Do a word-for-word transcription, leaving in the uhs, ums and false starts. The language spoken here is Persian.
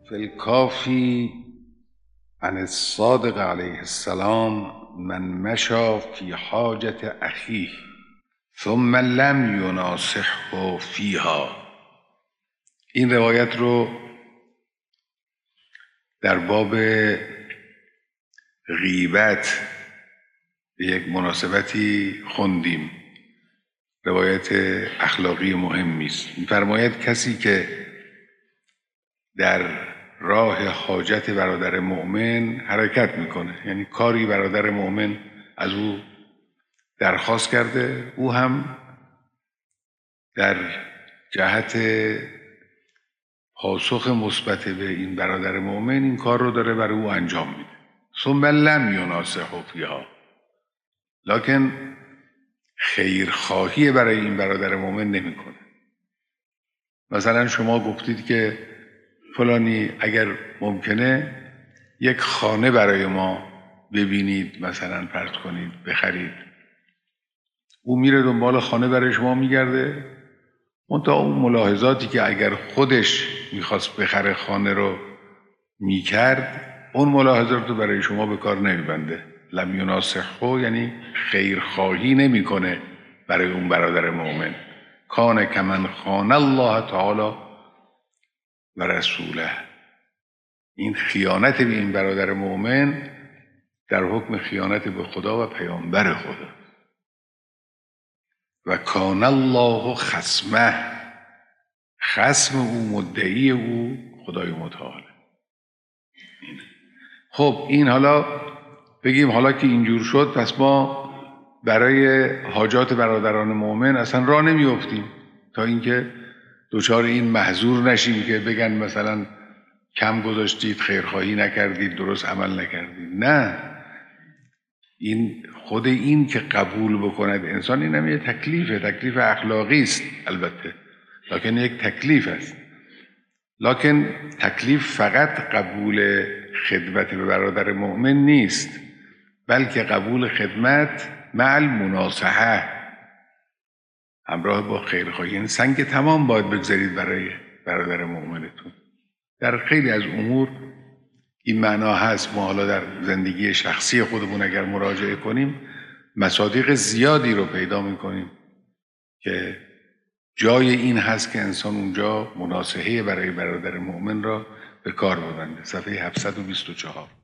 فی الکافی عن الصادق علیه السلام من مشى فی حاجت اخیه ثم لم یناصحه فیها. این روایت رو در باب غیبت به یک مناسبتی خوندیم. روایت اخلاقی مهمی است. می‌فرماید کسی که در راه حاجت برادر مؤمن حرکت میکنه، یعنی کاری برادر مؤمن از او درخواست کرده، او هم در جهت پاسخ مثبت به این برادر مؤمن این کار رو داره برای او انجام میده. ثم لم یناصحه فیها، لکن خیرخواهی برای این برادر مؤمن نمیکنه. مثلا شما گفتید که فلانی اگر ممکنه یک خانه برای ما ببینید، مثلا فرض کنید بخرید. او میره دنبال خانه برای شما میگرده، منتها اون ملاحظاتی که اگر خودش میخواست بخره خانه رو میکرد، اون ملاحظات رو برای شما به کار نمیبنده. لم یناصحه یعنی خیرخواهی نمیکنه برای اون برادر مؤمن. کان کمن خان الله تعالی و رسوله. این خیانت به این برادر مؤمن در حکم خیانت به خدا و پیامبر خدا. و کان الله خصمه، خصم او، مدعی او خدای متعال. خب این حالا بگیم حالا که اینجور شد، پس ما برای حاجات برادران مؤمن اصلا راه نمیافتیم تا اینکه دوچار این محظور نشیم که بگن مثلا کم گذاشتید، خیرخواهی نکردید، درست عمل نکردید. نه، این خود این که قبول بکند انسان، این هم یه تکلیفه، تکلیف اخلاقی است البته، لکن یک تکلیف است. لکن تکلیف فقط قبول خدمت به برادر مؤمن نیست، بلکه قبول خدمت مع المناصحه، همراه با خیرخواهی. این سنگ تمام باید بگذارید برای برادر مؤمنتون. در خیلی از امور این معنا هست. ما حالا در زندگی شخصی خودمون اگر مراجعه کنیم، مصادیق زیادی رو پیدا میکنیم که جای این هست که انسان اونجا مناصحه برای برادر مؤمن را به کار ببنده. صفحه هفتصد و بیست و چهار.